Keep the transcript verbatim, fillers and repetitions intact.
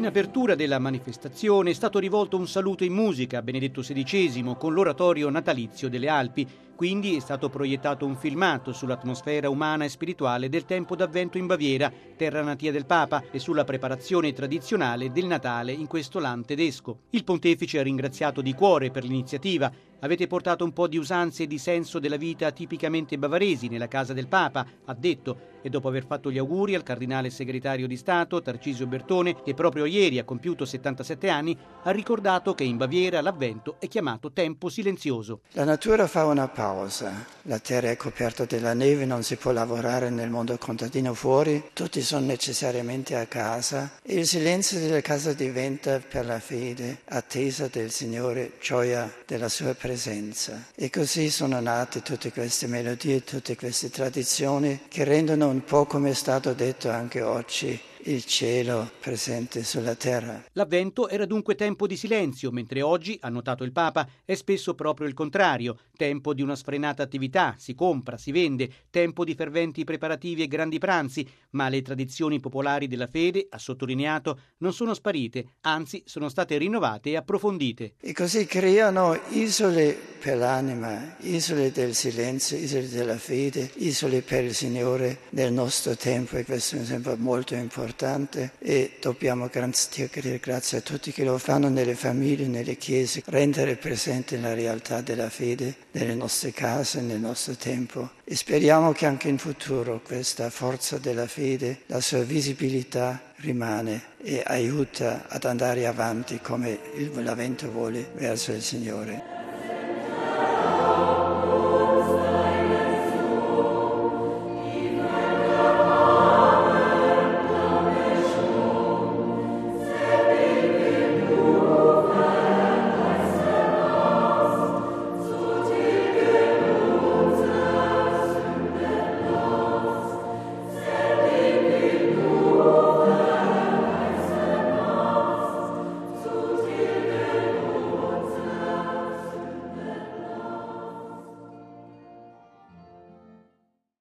In apertura della manifestazione è stato rivolto un saluto in musica a Benedetto sedicesimo con l'oratorio natalizio delle Alpi. Quindi è stato proiettato un filmato sull'atmosfera umana e spirituale del tempo d'avvento in Baviera, terra natia del Papa, e sulla preparazione tradizionale del Natale in questo land tedesco. Il pontefice ha ringraziato di cuore per l'iniziativa. Avete portato un po' di usanze e di senso della vita tipicamente bavaresi nella casa del Papa, ha detto, e dopo aver fatto gli auguri al cardinale segretario di Stato Tarcisio Bertone, che proprio ieri ha compiuto settantasette anni, ha ricordato che in Baviera l'avvento è chiamato tempo silenzioso. La natura fa una pausa, la terra è coperta della neve, non si può lavorare nel mondo contadino fuori, tutti sono necessariamente a casa e il silenzio della casa diventa per la fede attesa del Signore, gioia della sua presenza. E così sono nate tutte queste melodie, tutte queste tradizioni che rendono un po', come è stato detto anche oggi, il cielo presente sulla terra. L'avvento era dunque tempo di silenzio, mentre oggi, ha notato il Papa, è spesso proprio il contrario, tempo di una sfrenata attività, si compra, si vende, tempo di ferventi preparativi e grandi pranzi, ma le tradizioni popolari della fede, ha sottolineato, non sono sparite, anzi sono state rinnovate e approfondite. E così creano isole per l'anima, isole del silenzio, isole della fede, isole per il Signore nel nostro tempo, e questo mi sembra molto importante. E dobbiamo dire grazie a tutti che lo fanno nelle famiglie, nelle chiese, rendere presente la realtà della fede nelle nostre case, nel nostro tempo. E speriamo che anche in futuro questa forza della fede, la sua visibilità rimane e aiuta ad andare avanti come l'avvento vuole verso il Signore.